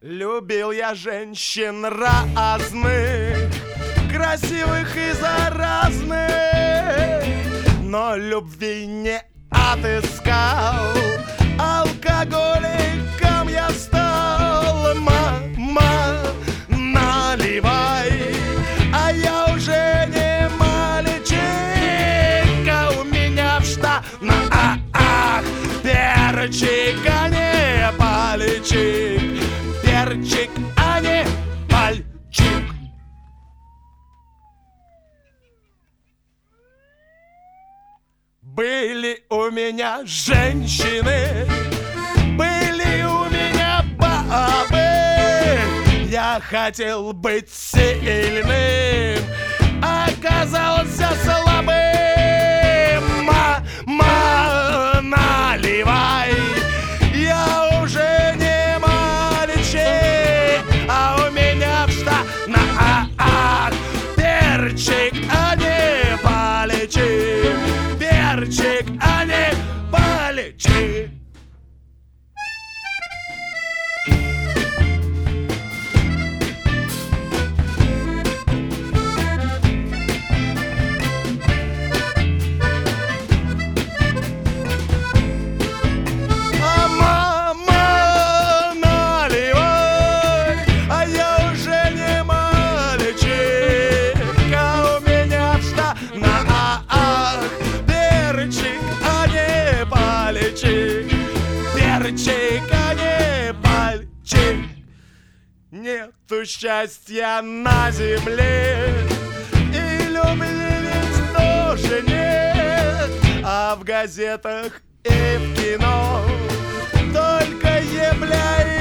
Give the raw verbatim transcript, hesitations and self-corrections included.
Любил я женщин разных, красивых и заразных, но любви не отыскал. Алкоголиком я стал. Мама, наливай, а я уже не мальчик, а у меня в штанах перчик, а не пальчик. Перчик, а не пальчик. Были у меня женщины, были у меня бабы. Я хотел быть сильным, оказался слабым. Мама, наливай, я уже не мальчик, а у меня в штанах перчик, а не пальчик. Перчик, а не пальчик. Перчик, а не пальчик. Нету счастья на земле, и любви ведь тоже нет, а в газетах и в кино только ебля и